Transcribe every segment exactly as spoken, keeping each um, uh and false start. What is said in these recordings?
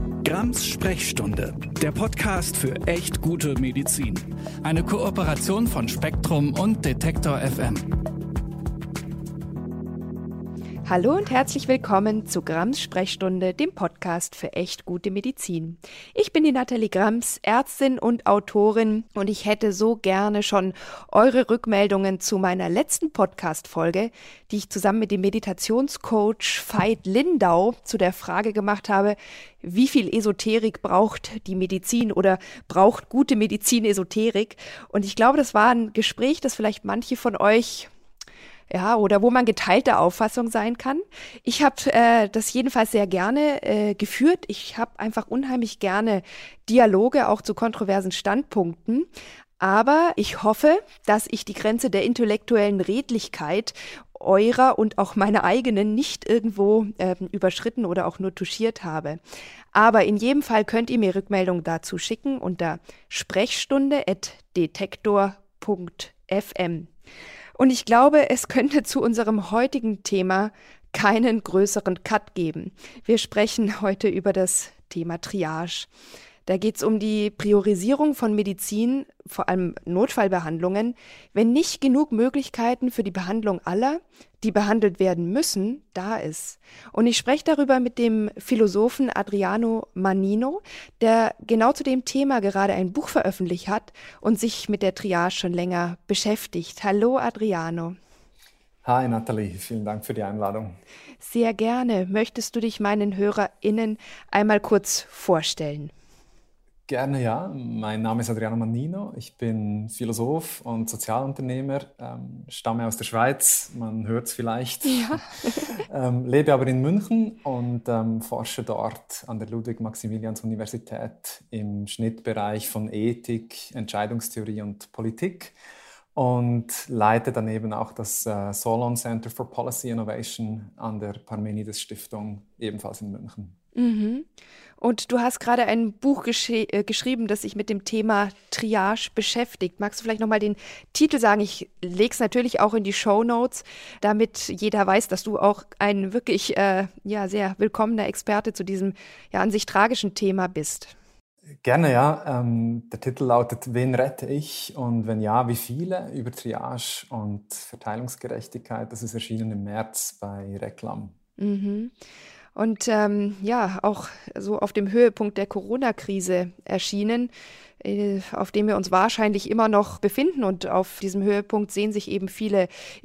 Grams Sprechstunde, der Podcast für echt gute Medizin. Eine Kooperation von Spektrum und Detektor F M. Hallo und herzlich willkommen zu Grams Sprechstunde, dem Podcast für echt gute Medizin. Ich bin die Nathalie Grams, Ärztin und Autorin, und ich hätte so gerne schon eure Rückmeldungen zu meiner letzten Podcast-Folge, die ich zusammen mit dem Meditationscoach Veit Lindau zu der Frage gemacht habe, wie viel Esoterik braucht die Medizin oder braucht gute Medizin Esoterik? Und ich glaube, das war ein Gespräch, das vielleicht manche von euch Ja, oder wo man geteilter Auffassung sein kann. Ich habe äh, das jedenfalls sehr gerne äh, geführt. Ich habe einfach unheimlich gerne Dialoge auch zu kontroversen Standpunkten. Aber ich hoffe, dass ich die Grenze der intellektuellen Redlichkeit eurer und auch meiner eigenen nicht irgendwo äh, überschritten oder auch nur touchiert habe. Aber in jedem Fall könnt ihr mir Rückmeldungen dazu schicken unter sprechstunde at detektor punkt f m. Und ich glaube, es könnte zu unserem heutigen Thema keinen größeren Cut geben. Wir sprechen heute über das Thema Triage. Da geht es um die Priorisierung von Medizin, vor allem Notfallbehandlungen, wenn nicht genug Möglichkeiten für die Behandlung aller, die behandelt werden müssen, da ist. Und ich spreche darüber mit dem Philosophen Adriano Mannino, der genau zu dem Thema gerade ein Buch veröffentlicht hat und sich mit der Triage schon länger beschäftigt. Hallo Adriano. Hi Nathalie, vielen Dank für die Einladung. Sehr gerne. Möchtest du dich meinen HörerInnen einmal kurz vorstellen? Gerne, ja. Mein Name ist Adriano Mannino. Ich bin Philosoph und Sozialunternehmer, ähm, stamme aus der Schweiz, man hört es vielleicht, ja. ähm, lebe aber in München und ähm, forsche dort an der Ludwig-Maximilians-Universität im Schnittbereich von Ethik, Entscheidungstheorie und Politik und leite daneben auch das äh, Solon Center for Policy Innovation an der Parmenides-Stiftung, ebenfalls in München. Mhm. Und du hast gerade ein Buch gesche- äh, geschrieben, das sich mit dem Thema Triage beschäftigt. Magst du vielleicht nochmal den Titel sagen? Ich lege es natürlich auch in die Shownotes, damit jeder weiß, dass du auch ein wirklich äh, ja, sehr willkommener Experte zu diesem ja an sich tragischen Thema bist. Gerne, ja. Ähm, der Titel lautet „Wen rette ich?“ und wenn ja, wie viele? Über Triage und Verteilungsgerechtigkeit. Das ist erschienen im März bei Reklam. Mhm. Und ähm, ja, auch so auf dem Höhepunkt der Corona-Krise erschienen, äh, auf dem wir uns wahrscheinlich immer noch befinden. Und auf diesem Höhepunkt sehen sich eben viele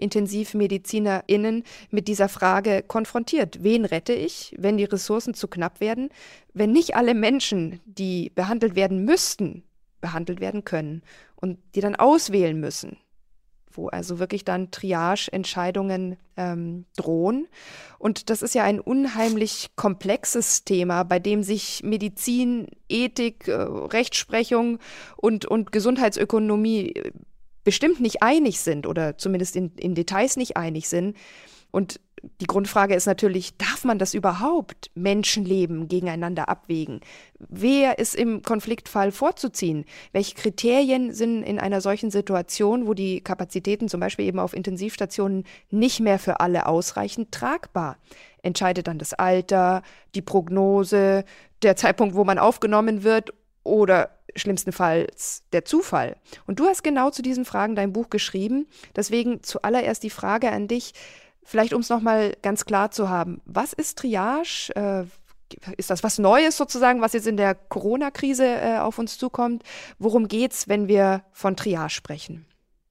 IntensivmedizinerInnen mit dieser Frage konfrontiert. Wen rette ich, wenn die Ressourcen zu knapp werden, wenn nicht alle Menschen, die behandelt werden müssten, behandelt werden können und die dann auswählen müssen, wo also wirklich dann Triage-Entscheidungen ähm, drohen. Und das ist ja ein unheimlich komplexes Thema, bei dem sich Medizin, Ethik, äh, Rechtsprechung und, und Gesundheitsökonomie bestimmt nicht einig sind oder zumindest in, in Details nicht einig sind. Und die Grundfrage ist natürlich, darf man das überhaupt, Menschenleben gegeneinander abwägen? Wer ist im Konfliktfall vorzuziehen? Welche Kriterien sind in einer solchen Situation, wo die Kapazitäten zum Beispiel eben auf Intensivstationen nicht mehr für alle ausreichend tragbar? Entscheidet dann das Alter, die Prognose, der Zeitpunkt, wo man aufgenommen wird oder schlimmstenfalls der Zufall? Und du hast genau zu diesen Fragen dein Buch geschrieben. Deswegen zuallererst die Frage an dich, vielleicht um es nochmal ganz klar zu haben, was ist Triage? Äh, ist das was Neues sozusagen, was jetzt in der Corona-Krise äh, auf uns zukommt? Worum geht's, wenn wir von Triage sprechen?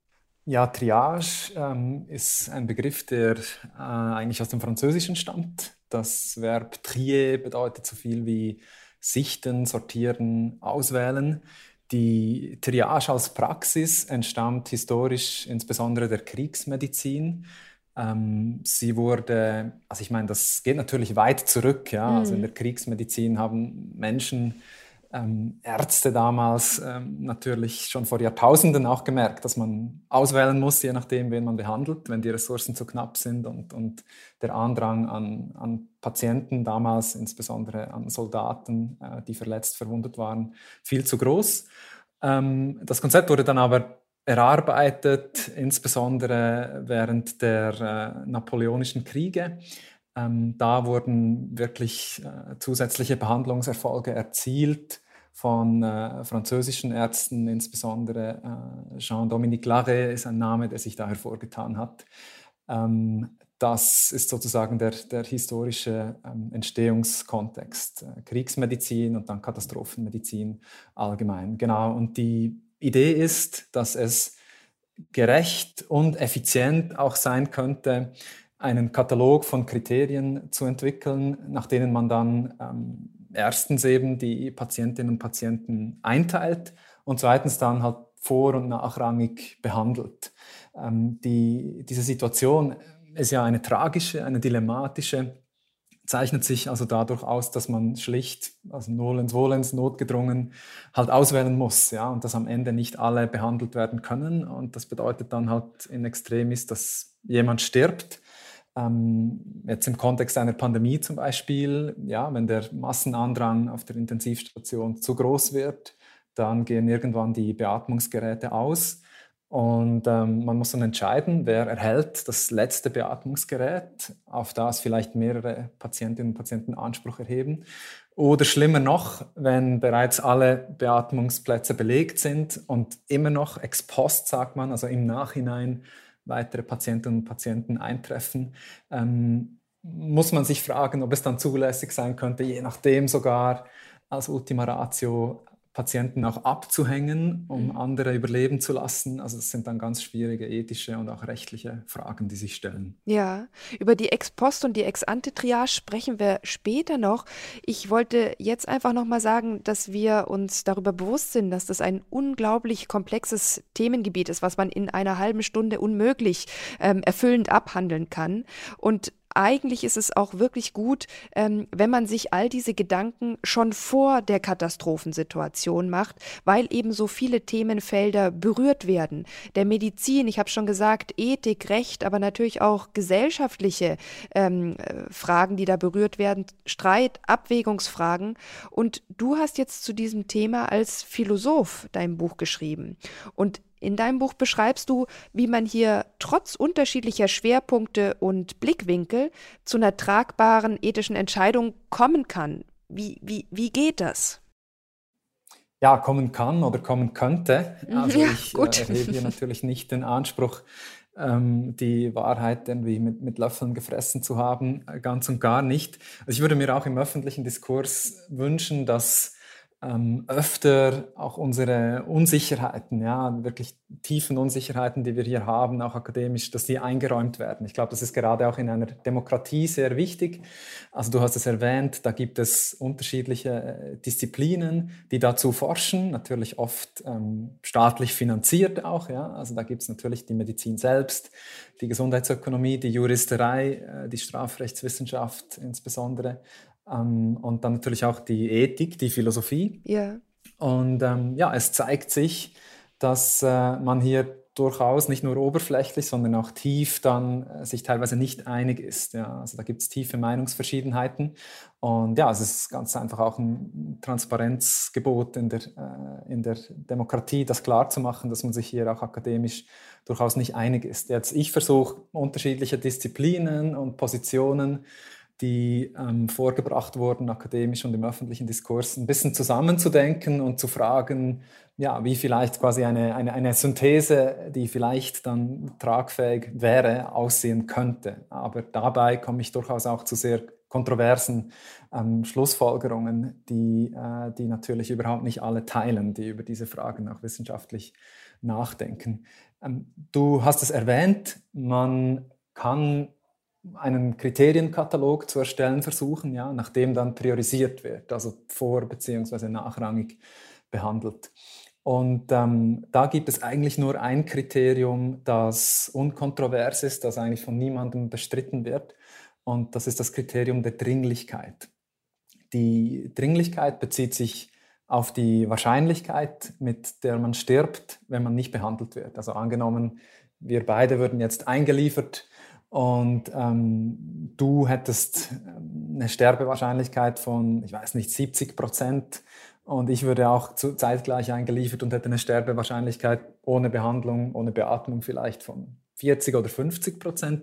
Ja, Triage ähm, ist ein Begriff, der äh, eigentlich aus dem Französischen stammt. Das Verb trier bedeutet so viel wie sichten, sortieren, auswählen. Die Triage als Praxis entstammt historisch insbesondere der Kriegsmedizin. Ähm, sie wurde, also ich meine, das geht natürlich weit zurück, ja. Mhm. Also in der Kriegsmedizin haben Menschen, ähm, Ärzte damals ähm, natürlich schon vor Jahrtausenden auch gemerkt, dass man auswählen muss, je nachdem, wen man behandelt, wenn die Ressourcen zu knapp sind und, und der Andrang an, an Patienten damals, insbesondere an Soldaten, äh, die verletzt, verwundet waren, viel zu groß. Ähm, das Konzept wurde dann aber erarbeitet, insbesondere während der äh, Napoleonischen Kriege. Ähm, da wurden wirklich äh, zusätzliche Behandlungserfolge erzielt von äh, französischen Ärzten, insbesondere äh, Jean-Dominique Larrey ist ein Name, der sich da hervorgetan hat. Ähm, das ist sozusagen der, der historische ähm, Entstehungskontext, äh, Kriegsmedizin und dann Katastrophenmedizin allgemein. Genau, und die Idee ist, dass es gerecht und effizient auch sein könnte, einen Katalog von Kriterien zu entwickeln, nach denen man dann ähm, erstens eben die Patientinnen und Patienten einteilt und zweitens dann halt vor- und nachrangig behandelt. Ähm, die, diese Situation ist ja eine tragische, eine dilemmatische, zeichnet sich also dadurch aus, dass man schlicht, also nolens volens, notgedrungen, halt auswählen muss, ja, und dass am Ende nicht alle behandelt werden können. Und das bedeutet dann halt in Extremis, dass jemand stirbt. Ähm, jetzt im Kontext einer Pandemie zum Beispiel, ja, wenn der Massenandrang auf der Intensivstation zu groß wird, dann gehen irgendwann die Beatmungsgeräte aus. Und ähm, man muss dann entscheiden, wer erhält das letzte Beatmungsgerät, auf das vielleicht mehrere Patientinnen und Patienten Anspruch erheben. Oder schlimmer noch, wenn bereits alle Beatmungsplätze belegt sind und immer noch ex post, sagt man, also im Nachhinein weitere Patientinnen und Patienten eintreffen, ähm, muss man sich fragen, ob es dann zulässig sein könnte, je nachdem sogar als Ultima Ratio Patienten auch abzuhängen, um mhm. andere überleben zu lassen. Also das sind dann ganz schwierige ethische und auch rechtliche Fragen, die sich stellen. Ja, über die Ex-Post- und die Ex-Ante-Triage sprechen wir später noch. Ich wollte jetzt einfach nochmal sagen, dass wir uns darüber bewusst sind, dass das ein unglaublich komplexes Themengebiet ist, was man in einer halben Stunde unmöglich ähm, erfüllend abhandeln kann. Und eigentlich ist es auch wirklich gut, ähm, wenn man sich all diese Gedanken schon vor der Katastrophensituation macht, weil eben so viele Themenfelder berührt werden. Der Medizin, ich habe schon gesagt, Ethik, Recht, aber natürlich auch gesellschaftliche ähm, Fragen, die da berührt werden, Streit, Abwägungsfragen. Und du hast jetzt zu diesem Thema als Philosoph dein Buch geschrieben. Und in deinem Buch beschreibst du, wie man hier trotz unterschiedlicher Schwerpunkte und Blickwinkel zu einer tragbaren ethischen Entscheidung kommen kann. Wie, wie, wie geht das? Ja, kommen kann oder kommen könnte. Also ja, ich äh, gut. erhebe hier natürlich nicht den Anspruch, ähm, die Wahrheit irgendwie mit, mit Löffeln gefressen zu haben, ganz und gar nicht. Also ich würde mir auch im öffentlichen Diskurs wünschen, dass ähm, öfter auch unsere Unsicherheiten, ja, wirklich tiefen Unsicherheiten, die wir hier haben, auch akademisch, dass die eingeräumt werden. Ich glaube, das ist gerade auch in einer Demokratie sehr wichtig. Also du hast es erwähnt, da gibt es unterschiedliche Disziplinen, die dazu forschen, natürlich oft ähm, staatlich finanziert auch, ja. Also da gibt es natürlich die Medizin selbst, die Gesundheitsökonomie, die Juristerei, äh, die Strafrechtswissenschaft insbesondere. Um, und dann natürlich auch die Ethik, die Philosophie. Ja. Und ähm, ja, es zeigt sich, dass äh, man hier durchaus nicht nur oberflächlich, sondern auch tief dann äh, sich teilweise nicht einig ist. Ja. Also da gibt es tiefe Meinungsverschiedenheiten. Und ja, es ist ganz einfach auch ein Transparenzgebot in der, äh, in der Demokratie, das klarzumachen, dass man sich hier auch akademisch durchaus nicht einig ist. Jetzt, ich versuche unterschiedliche Disziplinen und Positionen, die ähm, vorgebracht wurden, akademisch und im öffentlichen Diskurs, ein bisschen zusammenzudenken und zu fragen, ja, wie vielleicht quasi eine, eine, eine Synthese, die vielleicht dann tragfähig wäre, aussehen könnte. Aber dabei komme ich durchaus auch zu sehr kontroversen ähm, Schlussfolgerungen, die, äh, die natürlich überhaupt nicht alle teilen, die über diese Fragen auch wissenschaftlich nachdenken. Ähm, du hast es erwähnt, man kann einen Kriterienkatalog zu erstellen versuchen, ja, nachdem dann priorisiert wird, also vor- bzw. nachrangig behandelt. Und ähm, da gibt es eigentlich nur ein Kriterium, das unkontrovers ist, das eigentlich von niemandem bestritten wird. Und das ist das Kriterium der Dringlichkeit. Die Dringlichkeit bezieht sich auf die Wahrscheinlichkeit, mit der man stirbt, wenn man nicht behandelt wird. Also angenommen, wir beide würden jetzt eingeliefert und ähm, du hättest eine Sterbewahrscheinlichkeit von, ich weiß nicht, siebzig Prozent und ich würde auch zu, zeitgleich eingeliefert und hätte eine Sterbewahrscheinlichkeit ohne Behandlung, ohne Beatmung vielleicht von vierzig oder fünfzig Prozent.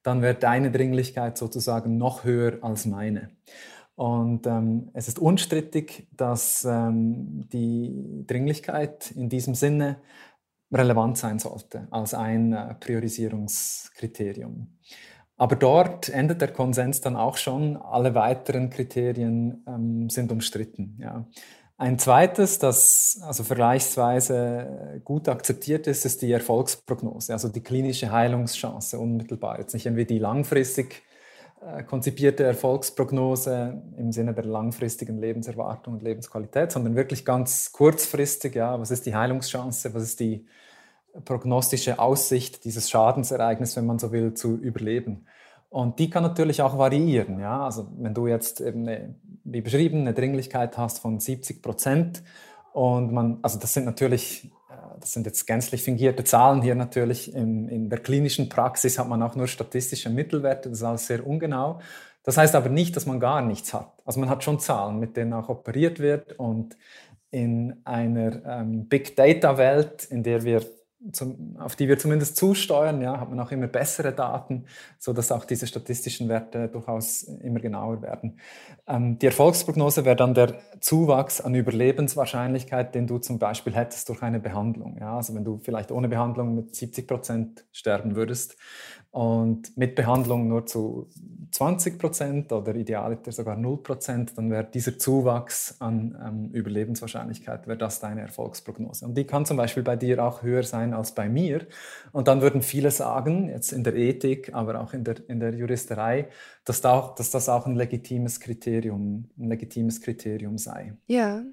dann wäre deine Dringlichkeit sozusagen noch höher als meine. Und ähm, es ist unstrittig, dass ähm, die Dringlichkeit in diesem Sinne relevant sein sollte als ein äh, Priorisierungskriterium. Aber dort endet der Konsens dann auch schon. Alle weiteren Kriterien ähm, sind umstritten. Ja. Ein zweites, das also vergleichsweise gut akzeptiert ist, ist die Erfolgsprognose, also die klinische Heilungschance unmittelbar. Jetzt nicht irgendwie die langfristig äh, konzipierte Erfolgsprognose im Sinne der langfristigen Lebenserwartung und Lebensqualität, sondern wirklich ganz kurzfristig. Ja, was ist die Heilungschance? Was ist die prognostische Aussicht, dieses Schadensereignis, wenn man so will, zu überleben? Und die kann natürlich auch variieren. Ja? Also wenn du jetzt eben eine, wie beschrieben, eine Dringlichkeit hast von siebzig Prozent und man, also das sind natürlich, das sind jetzt gänzlich fingierte Zahlen hier natürlich, in, in der klinischen Praxis hat man auch nur statistische Mittelwerte, das ist alles sehr ungenau. Das heißt aber nicht, dass man gar nichts hat. Also man hat schon Zahlen, mit denen auch operiert wird, und in einer ähm, Big-Data-Welt, in der wir Zum, auf die wir zumindest zusteuern, ja, hat man auch immer bessere Daten, sodass auch diese statistischen Werte durchaus immer genauer werden. Ähm, die Erfolgsprognose wäre dann der Zuwachs an Überlebenswahrscheinlichkeit, den du zum Beispiel hättest durch eine Behandlung. Ja, also wenn du vielleicht ohne Behandlung mit siebzig Prozent sterben würdest und mit Behandlung nur zu zwanzig Prozent oder idealiter sogar null Prozent, dann wäre dieser Zuwachs an ähm, Überlebenswahrscheinlichkeit, wäre das deine Erfolgsprognose. Und die kann zum Beispiel bei dir auch höher sein als bei mir. Und dann würden viele sagen, jetzt in der Ethik, aber auch in der, in der Juristerei, dass, da auch, dass das auch ein legitimes Kriterium, ein legitimes Kriterium sei. Ja.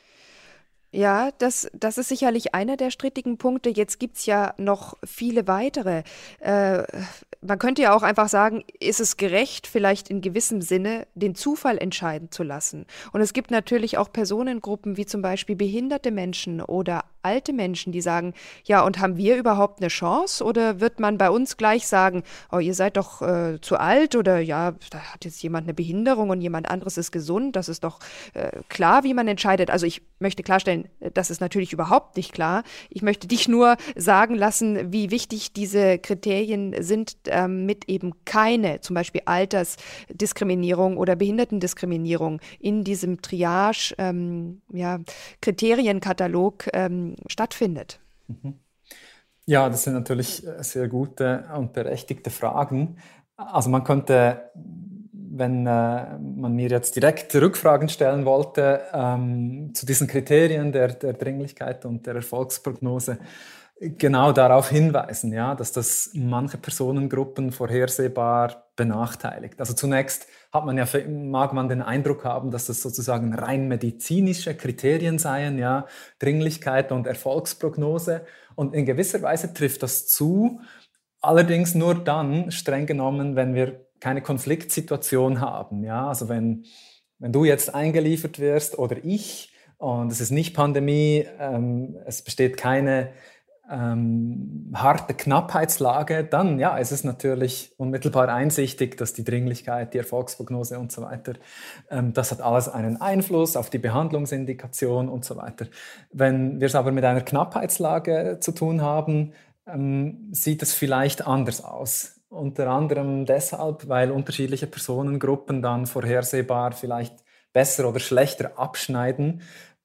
Ja, das, das ist sicherlich einer der strittigen Punkte. Jetzt gibt's ja noch viele weitere. Äh, man könnte ja auch einfach sagen, ist es gerecht, vielleicht in gewissem Sinne den Zufall entscheiden zu lassen? Und es gibt natürlich auch Personengruppen wie zum Beispiel behinderte Menschen oder alte Menschen, die sagen, ja, und haben wir überhaupt eine Chance? Oder wird man bei uns gleich sagen, oh, ihr seid doch äh, zu alt, oder ja, da hat jetzt jemand eine Behinderung und jemand anderes ist gesund. Das ist doch äh, klar, wie man entscheidet. Also ich möchte klarstellen, das ist natürlich überhaupt nicht klar. Ich möchte dich nur sagen lassen, wie wichtig diese Kriterien sind, ähm, mit eben keine, zum Beispiel Altersdiskriminierung oder Behindertendiskriminierung in diesem Triage, ähm, ja, Kriterienkatalog ähm, stattfindet. Mhm. Ja, das sind natürlich sehr gute und berechtigte Fragen. Also man könnte, wenn äh, man mir jetzt direkt Rückfragen stellen wollte ähm, zu diesen Kriterien der, der Dringlichkeit und der Erfolgsprognose, genau darauf hinweisen, ja, dass das manche Personengruppen vorhersehbar benachteiligt. Also zunächst hat man ja, mag man den Eindruck haben, dass das sozusagen rein medizinische Kriterien seien, ja, Dringlichkeit und Erfolgsprognose. Und in gewisser Weise trifft das zu, allerdings nur dann, streng genommen, wenn wir keine Konfliktsituation haben. Ja? Also wenn, wenn du jetzt eingeliefert wirst oder ich, und es ist nicht Pandemie, ähm, es besteht keine ähm, harte Knappheitslage, dann ja, es ist natürlich unmittelbar einsichtig, dass die Dringlichkeit, die Erfolgsprognose und so weiter, ähm, das hat alles einen Einfluss auf die Behandlungsindikation und so weiter. Wenn wir es aber mit einer Knappheitslage zu tun haben, ähm, sieht es vielleicht anders aus. Unter anderem deshalb, weil unterschiedliche Personengruppen dann vorhersehbar vielleicht besser oder schlechter abschneiden,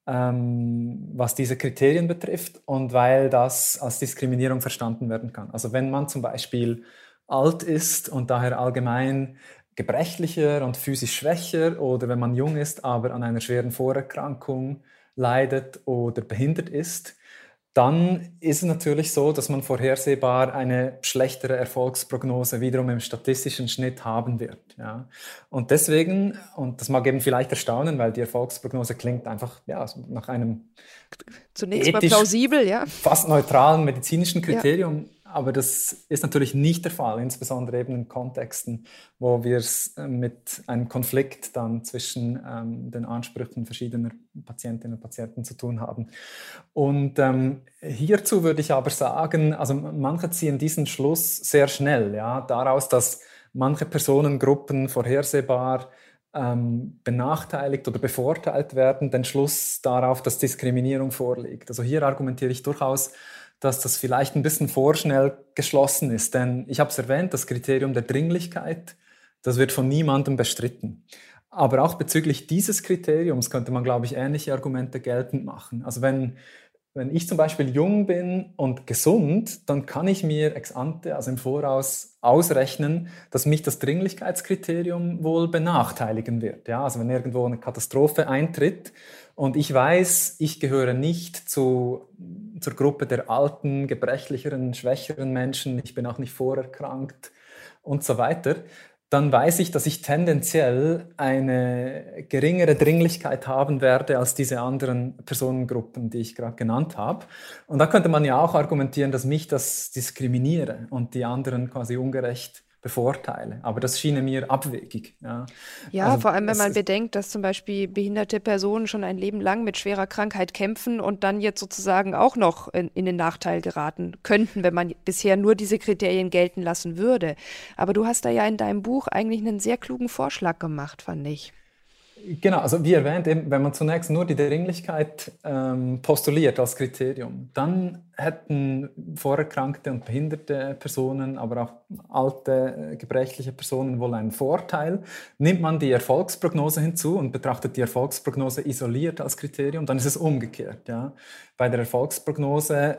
ähm, was diese Kriterien betrifft, und weil das als Diskriminierung verstanden werden kann. Also wenn man zum Beispiel alt ist und daher allgemein gebrechlicher und physisch schwächer, oder wenn man jung ist, aber an einer schweren Vorerkrankung leidet oder behindert ist, dann ist es natürlich so, dass man vorhersehbar eine schlechtere Erfolgsprognose wiederum im statistischen Schnitt haben wird. Ja. Und deswegen, und das mag eben vielleicht erstaunen, weil die Erfolgsprognose klingt einfach ja, nach einem zunächst mal plausibel, ja, fast neutralen medizinischen Kriterium. Ja. Aber das ist natürlich nicht der Fall, insbesondere eben in Kontexten, wo wir es mit einem Konflikt dann zwischen ähm, den Ansprüchen verschiedener Patientinnen und Patienten zu tun haben. Und ähm, hierzu würde ich aber sagen, also manche ziehen diesen Schluss sehr schnell, ja, daraus, dass manche Personengruppen vorhersehbar ähm, benachteiligt oder bevorteilt werden, den Schluss darauf, dass Diskriminierung vorliegt. Also hier argumentiere ich durchaus dass das vielleicht ein bisschen vorschnell geschlossen ist. Denn ich habe es erwähnt, das Kriterium der Dringlichkeit, das wird von niemandem bestritten. Aber auch bezüglich dieses Kriteriums könnte man, glaube ich, ähnliche Argumente geltend machen. Also wenn, wenn ich zum Beispiel jung bin und gesund, dann kann ich mir ex ante, also im Voraus, ausrechnen, dass mich das Dringlichkeitskriterium wohl benachteiligen wird. Ja, also wenn irgendwo eine Katastrophe eintritt und ich weiß, ich gehöre nicht zu, zur Gruppe der alten, gebrechlicheren, schwächeren Menschen, ich bin auch nicht vorerkrankt und so weiter, dann weiß ich, dass ich tendenziell eine geringere Dringlichkeit haben werde als diese anderen Personengruppen, die ich gerade genannt habe. Und da könnte man ja auch argumentieren, dass mich das diskriminiere und die anderen quasi ungerecht bevorteile. Aber das schien mir abwegig. Ja, Ja, also vor allem, wenn es man ist, bedenkt, dass zum Beispiel behinderte Personen schon ein Leben lang mit schwerer Krankheit kämpfen und dann jetzt sozusagen auch noch in, in den Nachteil geraten könnten, wenn man bisher nur diese Kriterien gelten lassen würde. Aber du hast da ja in deinem Buch eigentlich einen sehr klugen Vorschlag gemacht, fand ich. Genau, also wie erwähnt, eben, wenn man zunächst nur die Dringlichkeit ähm, postuliert als Kriterium, dann hätten vorerkrankte und behinderte Personen, aber auch alte, äh, gebrechliche Personen wohl einen Vorteil. Nimmt man die Erfolgsprognose hinzu und betrachtet die Erfolgsprognose isoliert als Kriterium, dann ist es umgekehrt. Ja. Bei der Erfolgsprognose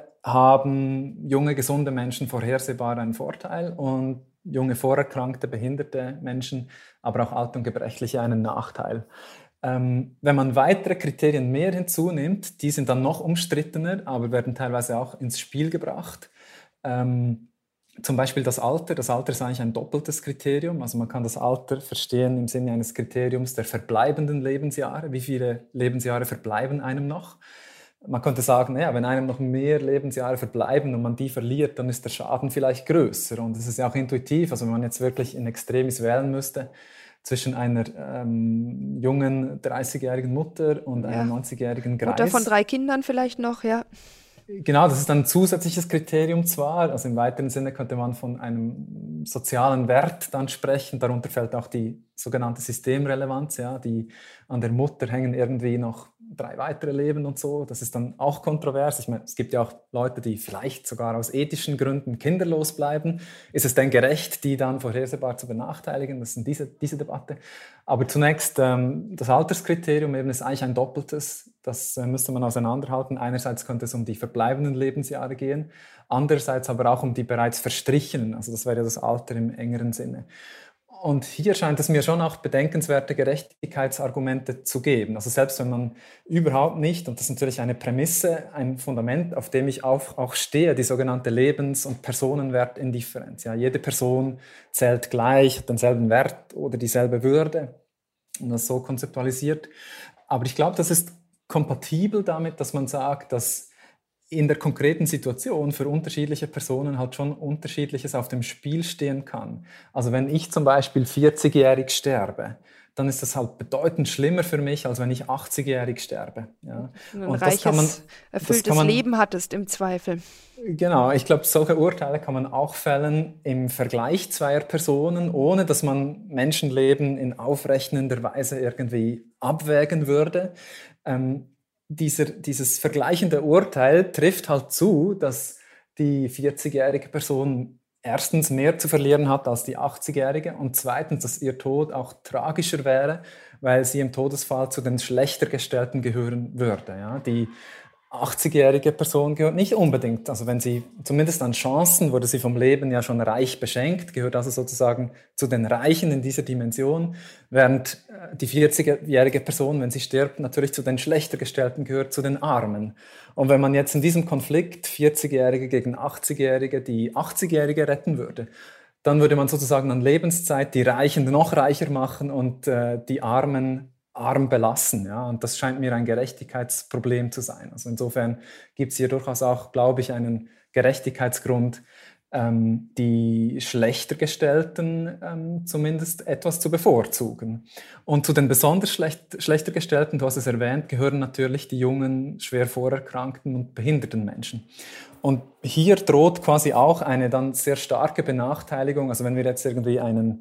haben junge, gesunde Menschen vorhersehbar einen Vorteil und junge, vorerkrankte, behinderte Menschen, aber auch alte und gebrechliche einen Nachteil. Ähm, wenn man weitere Kriterien mehr hinzunimmt, die sind dann noch umstrittener, aber werden teilweise auch ins Spiel gebracht. Ähm, zum Beispiel das Alter. Das Alter ist eigentlich ein doppeltes Kriterium. Also man kann das Alter verstehen im Sinne eines Kriteriums der verbleibenden Lebensjahre. Wie viele Lebensjahre verbleiben einem noch? Man könnte sagen, ja, wenn einem noch mehr Lebensjahre verbleiben und man die verliert, dann ist der Schaden vielleicht größer. Und das ist ja auch intuitiv. Also wenn man jetzt wirklich in Extremis wählen müsste zwischen einer ähm, jungen dreißigjährigen Mutter und Ja. einem neunzigjährigen Greis. Mutter von drei Kindern vielleicht noch, ja. Genau, das ist ein zusätzliches Kriterium zwar. Also im weiteren Sinne könnte man von einem sozialen Wert dann sprechen. Darunter fällt auch die sogenannte Systemrelevanz. Ja, die an der Mutter hängen irgendwie noch drei weitere Leben und so. Das ist dann auch kontrovers. Ich meine, es gibt ja auch Leute, die vielleicht sogar aus ethischen Gründen kinderlos bleiben. Ist es denn gerecht, die dann vorhersehbar zu benachteiligen? Das ist diese, diese Debatte. Aber zunächst, ähm, das Alterskriterium eben ist eigentlich ein doppeltes. Das äh, müsste man auseinanderhalten. Einerseits könnte es um die verbleibenden Lebensjahre gehen, andererseits aber auch um die bereits verstrichenen. Also das wäre ja das Alter im engeren Sinne. Und hier scheint es mir schon auch bedenkenswerte Gerechtigkeitsargumente zu geben. Also selbst wenn man überhaupt nicht, und das ist natürlich eine Prämisse, ein Fundament, auf dem ich auch, auch stehe, die sogenannte Lebens- und Personenwertindifferenz. Ja, jede Person zählt gleich, hat denselben Wert oder dieselbe Würde, und das so konzeptualisiert. Aber ich glaube, das ist kompatibel damit, dass man sagt, dass in der konkreten Situation für unterschiedliche Personen halt schon Unterschiedliches auf dem Spiel stehen kann. Also wenn ich zum Beispiel vierzigjährig sterbe, dann ist das halt bedeutend schlimmer für mich, als wenn ich achtzigjährig sterbe. Ja. Ein Und reiches, das kann man, erfülltes das kann man, Leben hattest im Zweifel. Genau, ich glaube, solche Urteile kann man auch fällen im Vergleich zweier Personen, ohne dass man Menschenleben in aufrechnender Weise irgendwie abwägen würde. Ähm, Dieser, dieses vergleichende Urteil trifft halt zu, dass die vierzigjährige Person erstens mehr zu verlieren hat als die achtzigjährige und zweitens, dass ihr Tod auch tragischer wäre, weil sie im Todesfall zu den schlechter gestellten gehören würde. Ja? Die achtzigjährige Person gehört nicht unbedingt, also wenn sie zumindest an Chancen, wurde sie vom Leben ja schon reich beschenkt, gehört also sozusagen zu den Reichen in dieser Dimension, während die vierzigjährige Person, wenn sie stirbt, natürlich zu den schlechter gestellten gehört, zu den Armen. Und wenn man jetzt in diesem Konflikt vierzigjährige gegen achtzigjährige die achtzigjährige retten würde, dann würde man sozusagen an Lebenszeit die Reichen noch reicher machen und äh, die Armen arm belassen. Ja? Und das scheint mir ein Gerechtigkeitsproblem zu sein. Also insofern gibt es hier durchaus auch, glaube ich, einen Gerechtigkeitsgrund, ähm, die schlechter gestellten ähm, zumindest etwas zu bevorzugen. Und zu den besonders schlecht, schlechter gestellten, du hast es erwähnt, gehören natürlich die jungen, schwer vorerkrankten und behinderten Menschen. Und hier droht quasi auch eine dann sehr starke Benachteiligung. Also wenn wir jetzt irgendwie einen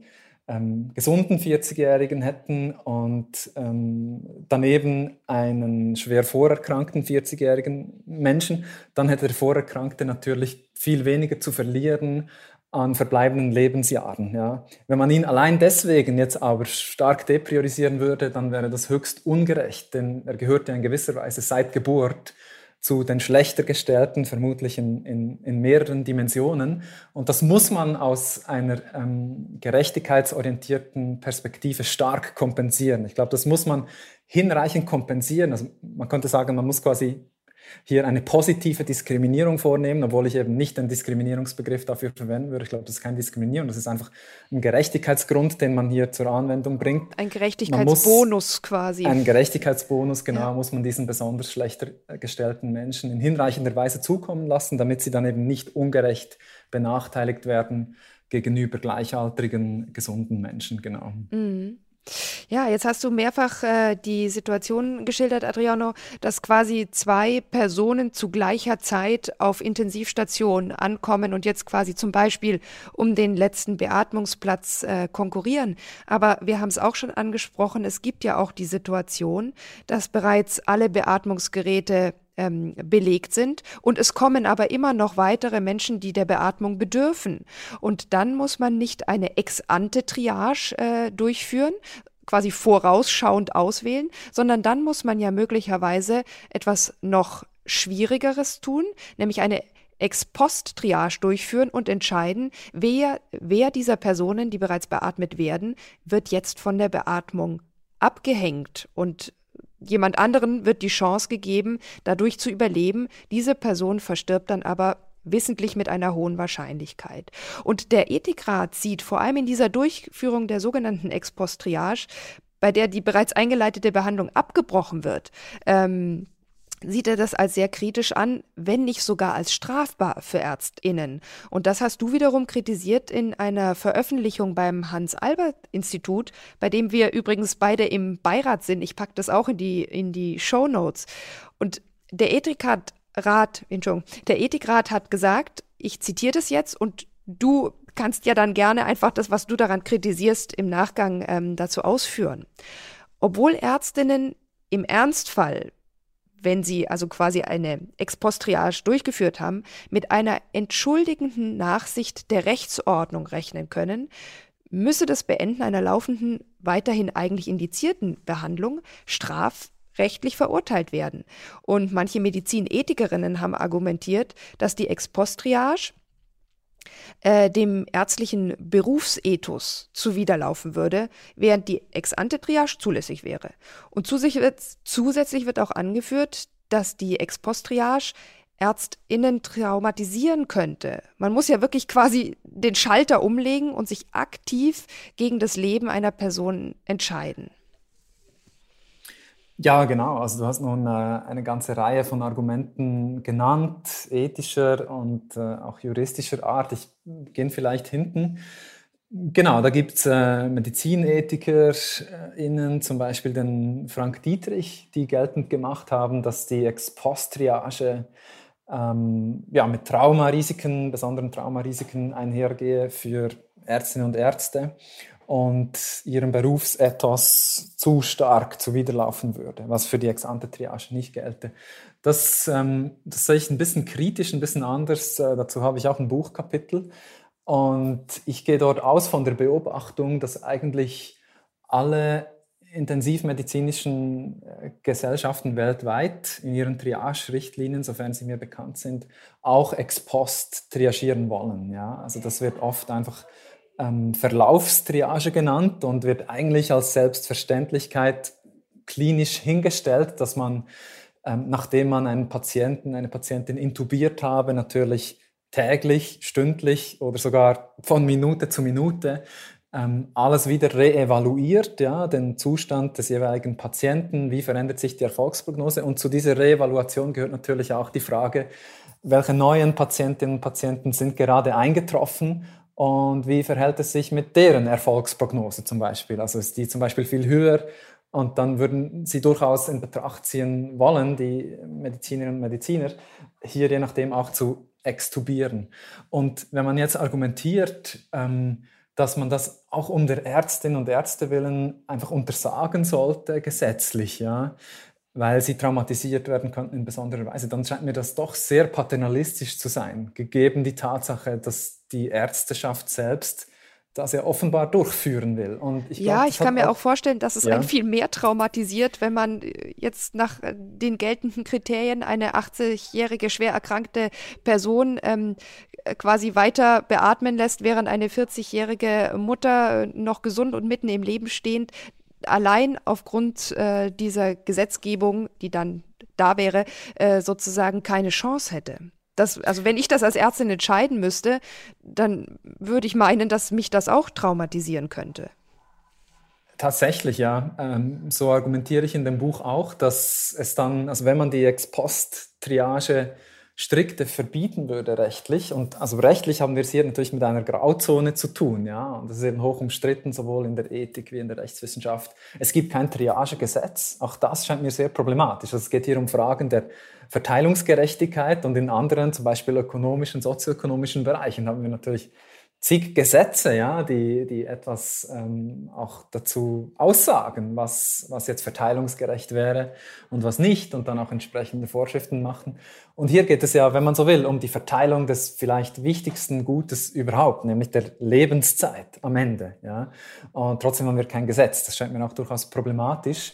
ähm, gesunden vierzigjährigen hätten und ähm, daneben einen schwer vorerkrankten vierzigjährigen Menschen, dann hätte der Vorerkrankte natürlich viel weniger zu verlieren an verbleibenden Lebensjahren. Ja. Wenn man ihn allein deswegen jetzt aber stark depriorisieren würde, dann wäre das höchst ungerecht, denn er gehört ja in gewisser Weise seit Geburt zu den schlechter gestellten, vermutlich in, in, in mehreren Dimensionen. Und das muss man aus einer ähm, gerechtigkeitsorientierten Perspektive stark kompensieren. Ich glaube, das muss man hinreichend kompensieren. Also man könnte sagen, man muss quasi hier eine positive Diskriminierung vornehmen, obwohl ich eben nicht den Diskriminierungsbegriff dafür verwenden würde. Ich glaube, das ist keine Diskriminierung, das ist einfach ein Gerechtigkeitsgrund, den man hier zur Anwendung bringt. Ein Gerechtigkeitsbonus quasi. Ein Gerechtigkeitsbonus, genau, ja. muss man diesen besonders schlechter gestellten Menschen in hinreichender Weise zukommen lassen, damit sie dann eben nicht ungerecht benachteiligt werden gegenüber gleichaltrigen, gesunden Menschen, genau. Mhm. Ja, jetzt hast du mehrfach äh, die Situation geschildert, Adriano, dass quasi zwei Personen zu gleicher Zeit auf Intensivstation ankommen und jetzt quasi zum Beispiel um den letzten Beatmungsplatz äh, konkurrieren. Aber wir haben es auch schon angesprochen, es gibt ja auch die Situation, dass bereits alle Beatmungsgeräte ähm, belegt sind und es kommen aber immer noch weitere Menschen, die der Beatmung bedürfen. Und dann muss man nicht eine Ex-ante-Triage äh, durchführen, quasi vorausschauend auswählen, sondern dann muss man ja möglicherweise etwas noch Schwierigeres tun, nämlich eine Ex-post-Triage durchführen und entscheiden, wer, wer dieser Personen, die bereits beatmet werden, wird jetzt von der Beatmung abgehängt und jemand anderen wird die Chance gegeben, dadurch zu überleben. Diese Person verstirbt dann aber wissentlich mit einer hohen Wahrscheinlichkeit. Und der Ethikrat sieht vor allem in dieser Durchführung der sogenannten Ex-post-Triage, bei der die bereits eingeleitete Behandlung abgebrochen wird, ähm, sieht er das als sehr kritisch an, wenn nicht sogar als strafbar für ÄrztInnen. Und das hast du wiederum kritisiert in einer Veröffentlichung beim Hans-Albert-Institut, bei dem wir übrigens beide im Beirat sind. Ich packe das auch in die, in die Shownotes. Und der Ethikrat Rat, Entschuldigung, der Ethikrat hat gesagt, ich zitiere das jetzt und du kannst ja dann gerne einfach das, was du daran kritisierst, im Nachgang ähm, dazu ausführen. Obwohl Ärztinnen im Ernstfall, wenn sie also quasi eine Ex-post-Triage durchgeführt haben, mit einer entschuldigenden Nachsicht der Rechtsordnung rechnen können, müsse das Beenden einer laufenden, weiterhin eigentlich indizierten Behandlung straf rechtlich verurteilt werden. Und manche Medizinethikerinnen haben argumentiert, dass die Ex-post-Triage äh, dem ärztlichen Berufsethos zuwiderlaufen würde, während die Ex-ante-Triage zulässig wäre. Und zusätzlich wird, zusätzlich wird auch angeführt, dass die Ex-post-Triage ÄrztInnen traumatisieren könnte. Man muss ja wirklich quasi den Schalter umlegen und sich aktiv gegen das Leben einer Person entscheiden. Ja, genau. Also du hast nun äh, eine ganze Reihe von Argumenten genannt, ethischer und äh, auch juristischer Art. Ich gehe vielleicht hinten. Genau, da gibt es äh, MedizinethikerInnen, zum Beispiel den Frank Dietrich, die geltend gemacht haben, dass die Ex-post-Triage ähm, ja, mit Traumarisiken, besonderen Traumarisiken einhergehe für Ärztinnen und Ärzte und ihrem Berufsethos zu stark zuwiderlaufen würde, was für die Ex-ante-Triage nicht gelte. Das, ähm, das sehe ich ein bisschen kritisch, ein bisschen anders. Äh, dazu habe ich auch ein Buchkapitel. Und ich gehe dort aus von der Beobachtung, dass eigentlich alle intensivmedizinischen äh, Gesellschaften weltweit in ihren Triage-Richtlinien, sofern sie mir bekannt sind, auch ex-post triagieren wollen. Ja? Also das wird oft einfach Ähm, Verlaufstriage genannt und wird eigentlich als Selbstverständlichkeit klinisch hingestellt, dass man, ähm, nachdem man einen Patienten, eine Patientin intubiert habe, natürlich täglich, stündlich oder sogar von Minute zu Minute ähm, alles wieder reevaluiert, ja, den Zustand des jeweiligen Patienten, wie verändert sich die Erfolgsprognose. Und zu dieser Reevaluation gehört natürlich auch die Frage, welche neuen Patientinnen und Patienten sind gerade eingetroffen und wie verhält es sich mit deren Erfolgsprognose zum Beispiel? Also ist die zum Beispiel viel höher und dann würden Sie durchaus in Betracht ziehen wollen, die Medizinerinnen und Mediziner, hier je nachdem auch zu extubieren. Und wenn man jetzt argumentiert, ähm, dass man das auch um der Ärztinnen und Ärzte willen einfach untersagen sollte, gesetzlich, ja, weil sie traumatisiert werden könnten in besonderer Weise, dann scheint mir das doch sehr paternalistisch zu sein, gegeben die Tatsache, dass die Ärzteschaft selbst das ja offenbar durchführen will. Und ich glaub, Ja, ich kann mir auch, auch vorstellen, dass es ja. einen viel mehr traumatisiert, wenn man jetzt nach den geltenden Kriterien eine achtzigjährige schwer erkrankte Person ähm, quasi weiter beatmen lässt, während eine vierzigjährige Mutter noch gesund und mitten im Leben stehend allein aufgrund äh, dieser Gesetzgebung, die dann da wäre, äh, sozusagen keine Chance hätte. Das, also wenn ich das als Ärztin entscheiden müsste, dann würde ich meinen, dass mich das auch traumatisieren könnte. Tatsächlich, ja. Ähm, so argumentiere ich in dem Buch auch, dass es dann, also wenn man die Ex-Post-Triage strikte verbieten würde rechtlich, und also rechtlich haben wir es hier natürlich mit einer Grauzone zu tun, ja, und das ist eben hoch umstritten, sowohl in der Ethik wie in der Rechtswissenschaft. Es gibt kein Triagegesetz, auch das scheint mir sehr problematisch. Also es geht hier um Fragen der Verteilungsgerechtigkeit, und in anderen, zum Beispiel ökonomischen, sozioökonomischen Bereichen haben wir natürlich zig Gesetze, ja, die, die etwas ähm, auch dazu aussagen, was, was jetzt verteilungsgerecht wäre und was nicht, und dann auch entsprechende Vorschriften machen. Und hier geht es ja, wenn man so will, um die Verteilung des vielleicht wichtigsten Gutes überhaupt, nämlich der Lebenszeit am Ende. Ja. Und trotzdem haben wir kein Gesetz. Das scheint mir auch durchaus problematisch.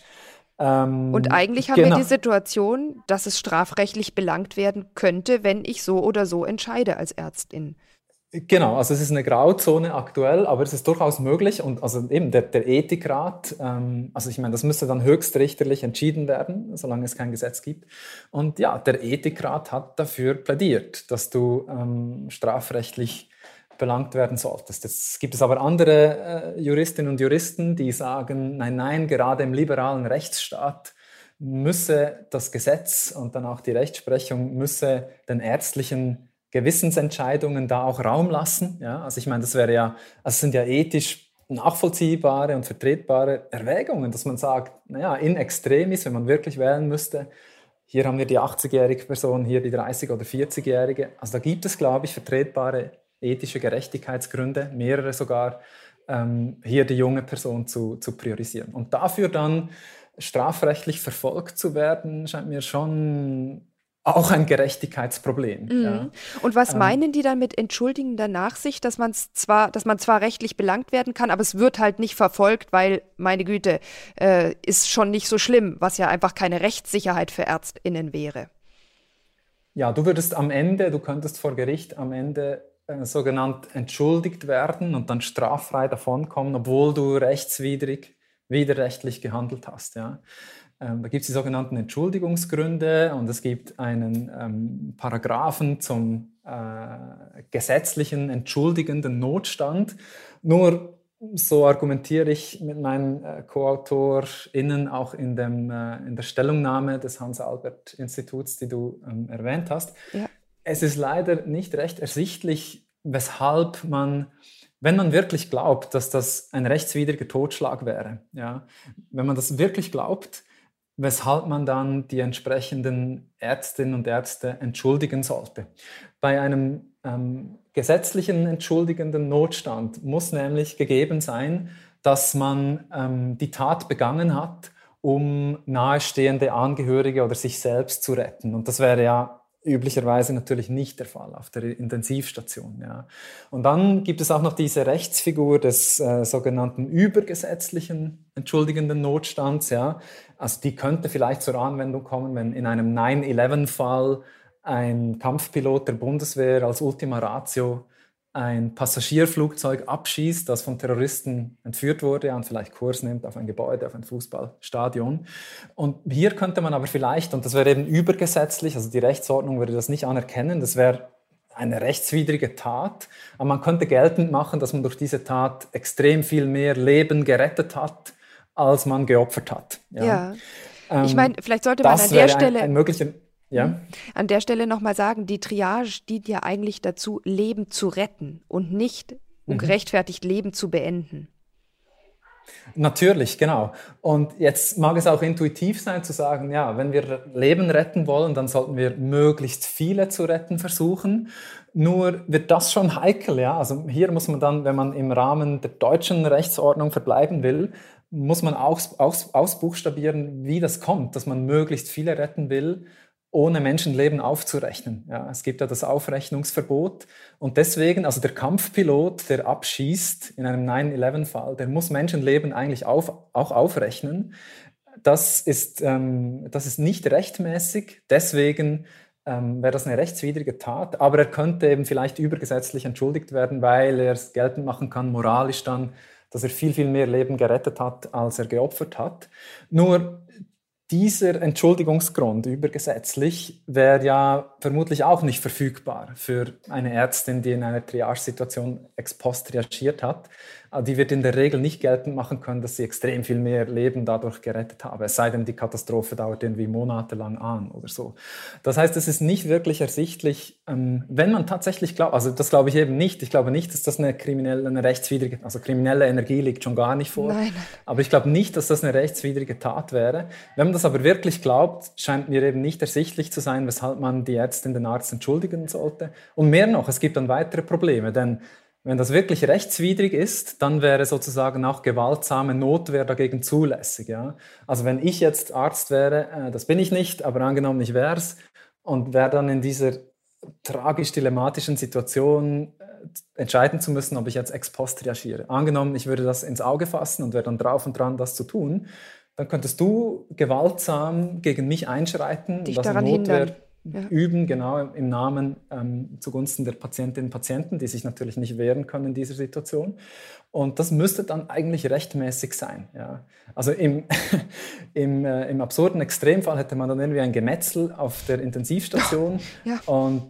Ähm, und eigentlich haben genau. wir die Situation, dass es strafrechtlich belangt werden könnte, wenn ich so oder so entscheide als Ärztin. Genau, also es ist eine Grauzone aktuell, aber es ist durchaus möglich, und also eben der, der Ethikrat, ähm, also ich meine, das müsste dann höchstrichterlich entschieden werden, solange es kein Gesetz gibt. Und ja, der Ethikrat hat dafür plädiert, dass du ähm, strafrechtlich belangt werden solltest. Jetzt gibt es aber andere äh, Juristinnen und Juristen, die sagen, nein, nein, gerade im liberalen Rechtsstaat müsse das Gesetz und dann auch die Rechtsprechung müsse den ärztlichen Gewissensentscheidungen da auch Raum lassen. Ja? Also ich meine, das wäre ja, also es sind ja ethisch nachvollziehbare und vertretbare Erwägungen, dass man sagt, naja, in extremis, wenn man wirklich wählen müsste, hier haben wir die achtzigjährige Person, hier die dreißig- oder vierzigjährige. Also da gibt es, glaube ich, vertretbare ethische Gerechtigkeitsgründe, mehrere sogar, ähm, hier die junge Person zu, zu priorisieren. Und dafür dann strafrechtlich verfolgt zu werden, scheint mir schon auch ein Gerechtigkeitsproblem. Mhm. Ja. Und was ähm, meinen die dann mit entschuldigender Nachsicht, dass man zwar, dass man zwar rechtlich belangt werden kann, aber es wird halt nicht verfolgt, weil, meine Güte, äh, ist schon nicht so schlimm, was ja einfach keine Rechtssicherheit für ÄrztInnen wäre. Ja, du würdest am Ende, du könntest vor Gericht am Ende äh, sogenannt entschuldigt werden und dann straffrei davonkommen, obwohl du rechtswidrig, widerrechtlich gehandelt hast. Ja. Ähm, da gibt es die sogenannten Entschuldigungsgründe, und es gibt einen ähm, Paragraphen zum äh, gesetzlichen entschuldigenden Notstand. Nur so argumentiere ich mit meinen äh, Co-AutorInnen auch in, dem, äh, in der Stellungnahme des Hans-Albert-Instituts, die du ähm, erwähnt hast. Ja. Es ist leider nicht recht ersichtlich, weshalb man, wenn man wirklich glaubt, dass das ein rechtswidriger Totschlag wäre, ja, wenn man das wirklich glaubt, weshalb man dann die entsprechenden Ärztinnen und Ärzte entschuldigen sollte. Bei einem ähm, gesetzlichen entschuldigenden Notstand muss nämlich gegeben sein, dass man ähm, die Tat begangen hat, um nahestehende Angehörige oder sich selbst zu retten. Und das wäre ja üblicherweise natürlich nicht der Fall auf der Intensivstation. Ja. Und dann gibt es auch noch diese Rechtsfigur des äh, sogenannten übergesetzlichen entschuldigenden Notstands. Ja. Also die könnte vielleicht zur Anwendung kommen, wenn in einem nine eleven Fall ein Kampfpilot der Bundeswehr als Ultima Ratio ein Passagierflugzeug abschießt, das von Terroristen entführt wurde und vielleicht Kurs nimmt auf ein Gebäude, auf ein Fußballstadion. Und hier könnte man aber vielleicht, und das wäre eben übergesetzlich, also die Rechtsordnung würde das nicht anerkennen, das wäre eine rechtswidrige Tat, aber man könnte geltend machen, dass man durch diese Tat extrem viel mehr Leben gerettet hat, als man geopfert hat. Ja, ja. Ähm, ich meine, vielleicht sollte man das an der wäre Stelle... ein, ein möglicher... Ja. An der Stelle nochmal sagen, die Triage dient ja eigentlich dazu, Leben zu retten und nicht um gerechtfertigt Leben zu beenden. Natürlich, genau. Und jetzt mag es auch intuitiv sein zu sagen, ja, wenn wir Leben retten wollen, dann sollten wir möglichst viele zu retten versuchen. Nur wird das schon heikel, ja. Also hier muss man dann, wenn man im Rahmen der deutschen Rechtsordnung verbleiben will, muss man aus, aus, ausbuchstabieren, wie das kommt, dass man möglichst viele retten will, ohne Menschenleben aufzurechnen. Ja, es gibt ja das Aufrechnungsverbot und deswegen, also der Kampfpilot, der abschießt in einem nine eleven Fall, der muss Menschenleben eigentlich auf, auch aufrechnen. Das ist, ähm, das ist nicht rechtmäßig, deswegen ähm, wäre das eine rechtswidrige Tat, aber er könnte eben vielleicht übergesetzlich entschuldigt werden, weil er es geltend machen kann, moralisch dann, dass er viel, viel mehr Leben gerettet hat, als er geopfert hat. Nur dieser Entschuldigungsgrund übergesetzlich wäre ja vermutlich auch nicht verfügbar für eine Ärztin, die in einer Triage-Situation ex post triagiert hat. Die wird in der Regel nicht geltend machen können, dass sie extrem viel mehr Leben dadurch gerettet habe. Es sei denn, die Katastrophe dauert irgendwie monatelang an oder so. Das heißt, es ist nicht wirklich ersichtlich, ähm, wenn man tatsächlich glaubt, also das glaube ich eben nicht, ich glaube nicht, dass das eine kriminelle, eine rechtswidrige, also kriminelle Energie liegt schon gar nicht vor. Nein. Aber ich glaube nicht, dass das eine rechtswidrige Tat wäre. Wenn man das aber wirklich glaubt, scheint mir eben nicht ersichtlich zu sein, weshalb man die Ärztin, den Arzt entschuldigen sollte. Und mehr noch, es gibt dann weitere Probleme, denn wenn das wirklich rechtswidrig ist, dann wäre sozusagen auch gewaltsame Notwehr dagegen zulässig. Ja? Also wenn ich jetzt Arzt wäre, äh, das bin ich nicht, aber angenommen ich wäre es und wäre dann in dieser tragisch-dilemmatischen Situation äh, entscheiden zu müssen, ob ich jetzt ex post triagiere. Angenommen, ich würde das ins Auge fassen und wäre dann drauf und dran, das zu tun, dann könntest du gewaltsam gegen mich einschreiten Dich und das daran Notwehr hindern. Ja. üben, genau im Namen ähm, zugunsten der Patientinnen und Patienten, die sich natürlich nicht wehren können in dieser Situation. Und das müsste dann eigentlich rechtmäßig sein. Ja. Also im, im, äh, im absurden Extremfall hätte man dann irgendwie ein Gemetzel auf der Intensivstation Ja. und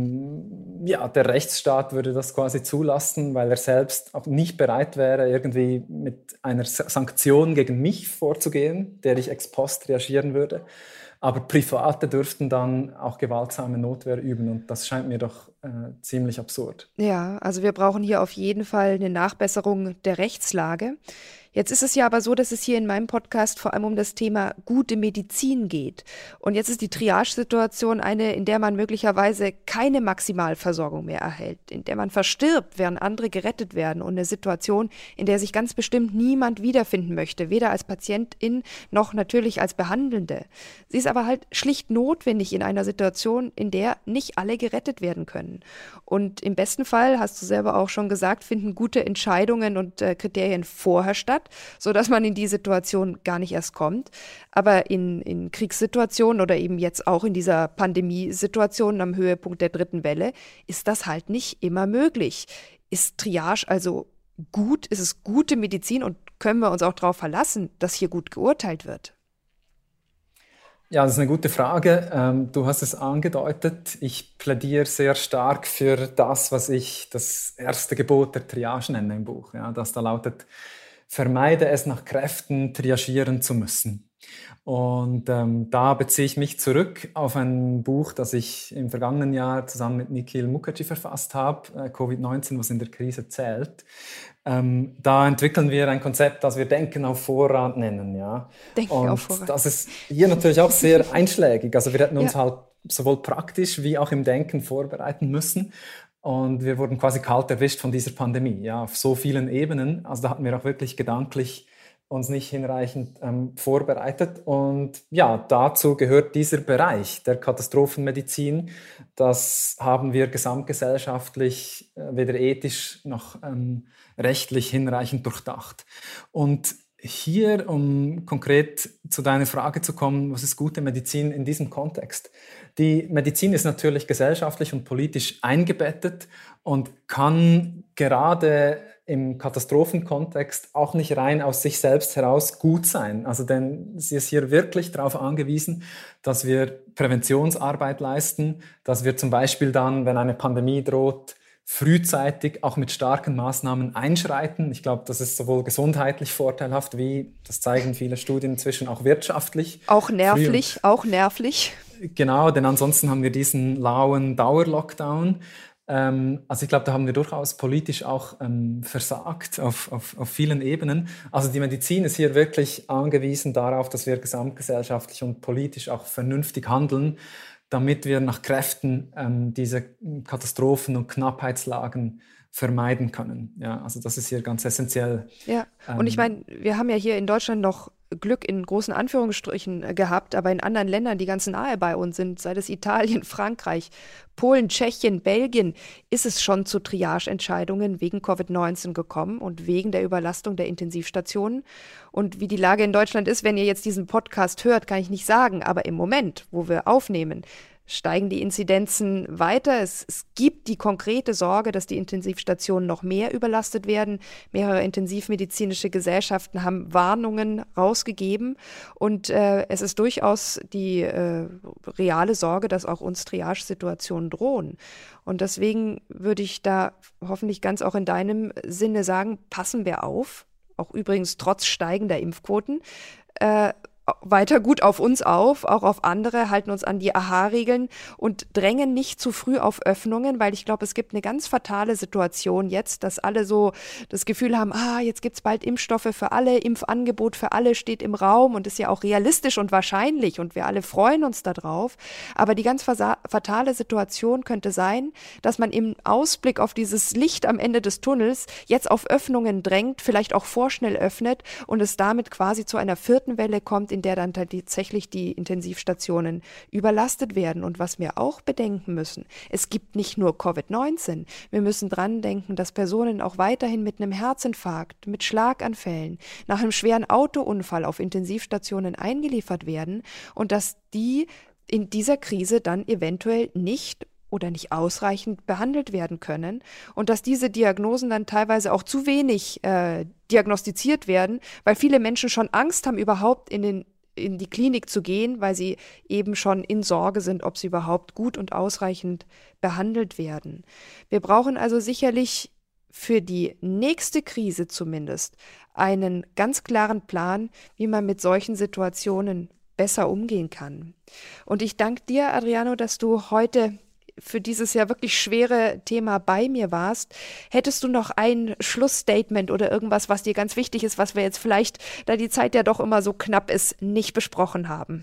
ähm, ja, der Rechtsstaat würde das quasi zulassen, weil er selbst auch nicht bereit wäre, irgendwie mit einer Sanktion gegen mich vorzugehen, der ich ex post reagieren würde. Aber Private dürften dann auch gewaltsame Notwehr üben und das scheint mir doch äh, ziemlich absurd. Ja, also wir brauchen hier auf jeden Fall eine Nachbesserung der Rechtslage. Jetzt ist es ja aber so, dass es hier in meinem Podcast vor allem um das Thema gute Medizin geht. Und jetzt ist die Triage-Situation eine, in der man möglicherweise keine Maximalversorgung mehr erhält, in der man verstirbt, während andere gerettet werden. Und eine Situation, in der sich ganz bestimmt niemand wiederfinden möchte, weder als Patientin noch natürlich als Behandelnde. Sie ist aber halt schlicht notwendig in einer Situation, in der nicht alle gerettet werden können. Und im besten Fall, hast du selber auch schon gesagt, finden gute Entscheidungen und äh, Kriterien vorher statt, sodass man in die Situation gar nicht erst kommt. Aber in, in Kriegssituationen oder eben jetzt auch in dieser Pandemiesituation am Höhepunkt der dritten Welle ist das halt nicht immer möglich. Ist Triage also gut? Ist es gute Medizin und können wir uns auch darauf verlassen, dass hier gut geurteilt wird? Ja, das ist eine gute Frage. Ähm, du hast es angedeutet. Ich plädiere sehr stark für das, was ich das erste Gebot der Triage nenne im Buch. Ja, das da lautet: Vermeide es nach Kräften triagieren zu müssen. Und ähm, da beziehe ich mich zurück auf ein Buch, das ich im vergangenen Jahr zusammen mit Nikhil Mukherjee verfasst habe, äh, Covid neunzehn, was in der Krise zählt. Ähm, da entwickeln wir ein Konzept, das wir Denken auf Vorrat nennen. Ja? Denken Und auf Vorrat. das ist hier natürlich auch sehr einschlägig. Also wir hätten uns Ja. halt sowohl praktisch wie auch im Denken vorbereiten müssen. Und wir wurden quasi kalt erwischt von dieser Pandemie, ja, auf so vielen Ebenen. Also da hatten wir auch wirklich gedanklich uns nicht hinreichend ähm, vorbereitet. Und ja, dazu gehört dieser Bereich der Katastrophenmedizin. Das haben wir gesamtgesellschaftlich äh, weder ethisch noch ähm, rechtlich hinreichend durchdacht. Und hier, um konkret zu deiner Frage zu kommen, was ist gute Medizin in diesem Kontext? Die Medizin ist natürlich gesellschaftlich und politisch eingebettet und kann gerade im Katastrophenkontext auch nicht rein aus sich selbst heraus gut sein. Also denn sie ist hier wirklich darauf angewiesen, dass wir Präventionsarbeit leisten, dass wir zum Beispiel dann, wenn eine Pandemie droht, frühzeitig auch mit starken Maßnahmen einschreiten. Ich glaube, das ist sowohl gesundheitlich vorteilhaft wie, das zeigen viele Studien inzwischen, auch wirtschaftlich. Auch nervlich, auch nervlich. Genau, denn ansonsten haben wir diesen lauen Dauerlockdown. Ähm, also ich glaube, da haben wir durchaus politisch auch ähm, versagt auf, auf, auf vielen Ebenen. Also die Medizin ist hier wirklich angewiesen darauf, dass wir gesamtgesellschaftlich und politisch auch vernünftig handeln, damit wir nach Kräften ähm, diese Katastrophen und Knappheitslagen vermeiden können. Ja, also das ist hier ganz essentiell. Ja, und ich meine, wir haben ja hier in Deutschland noch Glück in großen Anführungsstrichen gehabt, aber in anderen Ländern, die ganz nahe bei uns sind, sei es Italien, Frankreich, Polen, Tschechien, Belgien, ist es schon zu Triage-Entscheidungen wegen Covid neunzehn gekommen und wegen der Überlastung der Intensivstationen. Und wie die Lage in Deutschland ist, wenn ihr jetzt diesen Podcast hört, kann ich nicht sagen, aber im Moment, wo wir aufnehmen, steigen die Inzidenzen weiter. Es, es gibt die konkrete Sorge, dass die Intensivstationen noch mehr überlastet werden. Mehrere intensivmedizinische Gesellschaften haben Warnungen rausgegeben. Und äh, es ist durchaus die äh, reale Sorge, dass auch uns Triage-Situationen drohen. Und deswegen würde ich da hoffentlich ganz auch in deinem Sinne sagen, passen wir auf, auch übrigens trotz steigender Impfquoten, äh, weiter gut auf uns auf, auch auf andere, halten uns an die A H A-Regeln und drängen nicht zu früh auf Öffnungen, weil ich glaube, es gibt eine ganz fatale Situation jetzt, dass alle so das Gefühl haben, ah, jetzt gibt's bald Impfstoffe für alle, Impfangebot für alle steht im Raum und ist ja auch realistisch und wahrscheinlich und wir alle freuen uns darauf. Aber die ganz fatale Situation könnte sein, dass man im Ausblick auf dieses Licht am Ende des Tunnels jetzt auf Öffnungen drängt, vielleicht auch vorschnell öffnet und es damit quasi zu einer vierten Welle kommt, in der dann tatsächlich die Intensivstationen überlastet werden. Und was wir auch bedenken müssen, es gibt nicht nur Covid neunzehn. Wir müssen dran denken, dass Personen auch weiterhin mit einem Herzinfarkt, mit Schlaganfällen, nach einem schweren Autounfall auf Intensivstationen eingeliefert werden und dass die in dieser Krise dann eventuell nicht oder nicht ausreichend behandelt werden können und dass diese Diagnosen dann teilweise auch zu wenig äh, diagnostiziert werden, weil viele Menschen schon Angst haben, überhaupt in den in die Klinik zu gehen, weil sie eben schon in Sorge sind, ob sie überhaupt gut und ausreichend behandelt werden. Wir brauchen also sicherlich für die nächste Krise zumindest einen ganz klaren Plan, wie man mit solchen Situationen besser umgehen kann. Und ich danke dir, Adriano, dass du heute für dieses ja wirklich schwere Thema bei mir warst. Hättest du noch ein Schlussstatement oder irgendwas, was dir ganz wichtig ist, was wir jetzt vielleicht, da die Zeit ja doch immer so knapp ist, nicht besprochen haben?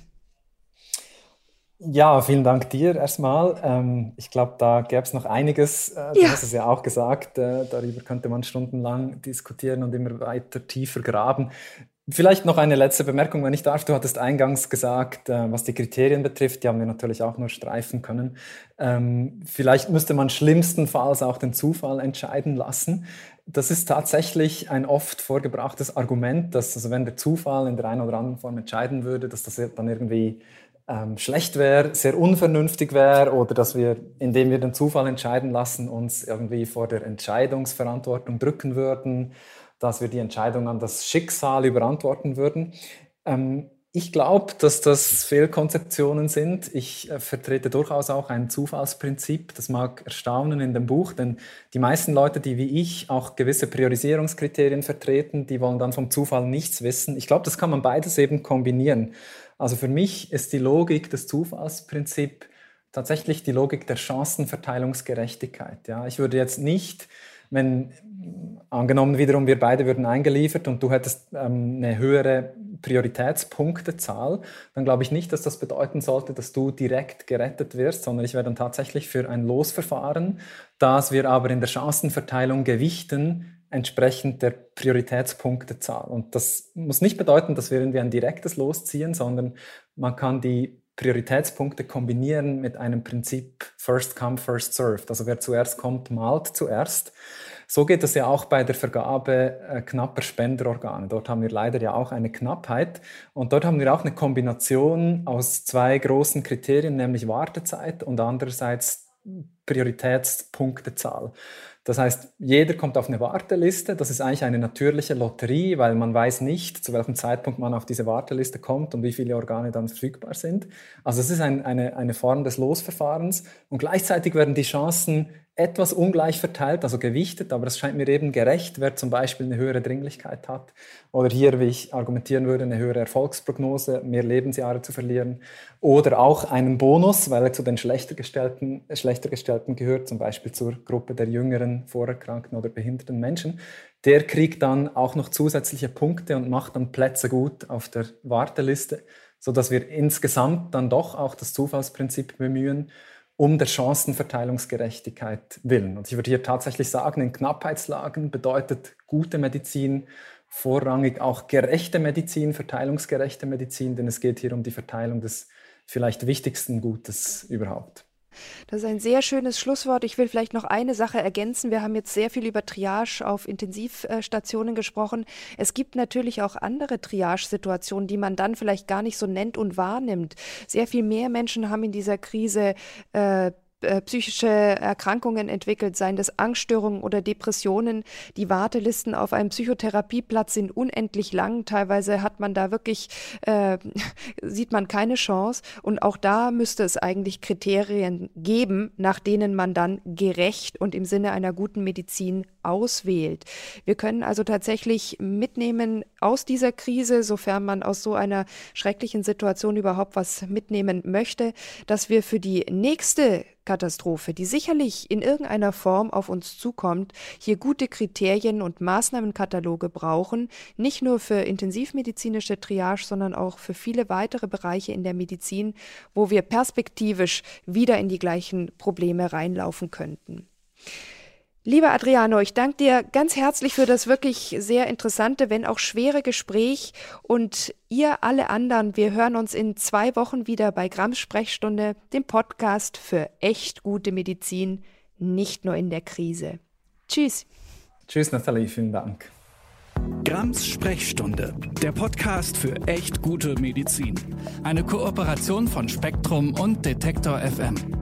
Ja, vielen Dank dir erstmal. Ähm, ich glaube, da gäbe es noch einiges. Äh, du ja. hast es ja auch gesagt, äh, darüber könnte man stundenlang diskutieren und immer weiter tiefer graben. Vielleicht noch eine letzte Bemerkung, wenn ich darf. Du hattest eingangs gesagt, äh, was die Kriterien betrifft, die haben wir natürlich auch nur streifen können. Ähm, vielleicht müsste man schlimmstenfalls auch den Zufall entscheiden lassen. Das ist tatsächlich ein oft vorgebrachtes Argument, dass also wenn der Zufall in der einen oder anderen Form entscheiden würde, dass das dann irgendwie ähm, schlecht wäre, sehr unvernünftig wäre oder dass wir, indem wir den Zufall entscheiden lassen, uns irgendwie vor der Entscheidungsverantwortung drücken würden, dass wir die Entscheidung an das Schicksal überantworten würden. Ähm, ich glaube, dass das Fehlkonzeptionen sind. Ich äh, vertrete durchaus auch ein Zufallsprinzip. Das mag erstaunen in dem Buch, denn die meisten Leute, die wie ich auch gewisse Priorisierungskriterien vertreten, die wollen dann vom Zufall nichts wissen. Ich glaube, das kann man beides eben kombinieren. Also für mich ist die Logik des Zufallsprinzips tatsächlich die Logik der Chancenverteilungsgerechtigkeit. Ja, ich würde jetzt nicht, wenn angenommen wiederum wir beide würden eingeliefert und du hättest ähm, eine höhere Prioritätspunktezahl, dann glaube ich nicht, dass das bedeuten sollte, dass du direkt gerettet wirst, sondern ich wäre dann tatsächlich für ein Losverfahren, das wir aber in der Chancenverteilung gewichten, entsprechend der Prioritätspunktezahl. Und das muss nicht bedeuten, dass wir irgendwie ein direktes Los ziehen, sondern man kann die Prioritätspunkte kombinieren mit einem Prinzip First Come, First Served. Also wer zuerst kommt, malt zuerst. So geht es ja auch bei der Vergabe äh, knapper Spenderorgane. Dort haben wir leider ja auch eine Knappheit. Und dort haben wir auch eine Kombination aus zwei großen Kriterien, nämlich Wartezeit und andererseits Prioritätspunktezahl. Das heißt, jeder kommt auf eine Warteliste. Das ist eigentlich eine natürliche Lotterie, weil man weiß nicht, zu welchem Zeitpunkt man auf diese Warteliste kommt und wie viele Organe dann verfügbar sind. Also es ist ein, eine, eine Form des Losverfahrens. Und gleichzeitig werden die Chancen etwas ungleich verteilt, also gewichtet, aber es scheint mir eben gerecht, wer zum Beispiel eine höhere Dringlichkeit hat oder hier, wie ich argumentieren würde, eine höhere Erfolgsprognose, mehr Lebensjahre zu verlieren oder auch einen Bonus, weil er zu den schlechter gestellten, schlechter gestellten gehört, zum Beispiel zur Gruppe der jüngeren, vorerkrankten oder behinderten Menschen. Der kriegt dann auch noch zusätzliche Punkte und macht dann Plätze gut auf der Warteliste, sodass wir insgesamt dann doch auch das Zufallsprinzip bemühen, um der Chancenverteilungsgerechtigkeit willen. Und ich würde hier tatsächlich sagen, in Knappheitslagen bedeutet gute Medizin vorrangig auch gerechte Medizin, verteilungsgerechte Medizin, denn es geht hier um die Verteilung des vielleicht wichtigsten Gutes überhaupt. Das ist ein sehr schönes Schlusswort. Ich will vielleicht noch eine Sache ergänzen. Wir haben jetzt sehr viel über Triage auf Intensivstationen gesprochen. Es gibt natürlich auch andere Triage-Situationen, die man dann vielleicht gar nicht so nennt und wahrnimmt. Sehr viel mehr Menschen haben in dieser Krise äh, psychische Erkrankungen entwickelt, seien das Angststörungen oder Depressionen. Die Wartelisten auf einem Psychotherapieplatz sind unendlich lang. Teilweise hat man da wirklich, äh, sieht man keine Chance. Und auch da müsste es eigentlich Kriterien geben, nach denen man dann gerecht und im Sinne einer guten Medizin auswählt. Wir können also tatsächlich mitnehmen aus dieser Krise, sofern man aus so einer schrecklichen Situation überhaupt was mitnehmen möchte, dass wir für die nächste Katastrophe, die sicherlich in irgendeiner Form auf uns zukommt, hier gute Kriterien und Maßnahmenkataloge brauchen, nicht nur für intensivmedizinische Triage, sondern auch für viele weitere Bereiche in der Medizin, wo wir perspektivisch wieder in die gleichen Probleme reinlaufen könnten. Lieber Adriano, ich danke dir ganz herzlich für das wirklich sehr interessante, wenn auch schwere Gespräch. Und ihr alle anderen, wir hören uns in zwei Wochen wieder bei Grams Sprechstunde, dem Podcast für echt gute Medizin, nicht nur in der Krise. Tschüss. Tschüss, Nathalie, vielen Dank. Grams Sprechstunde, der Podcast für echt gute Medizin. Eine Kooperation von Spektrum und Detektor F M.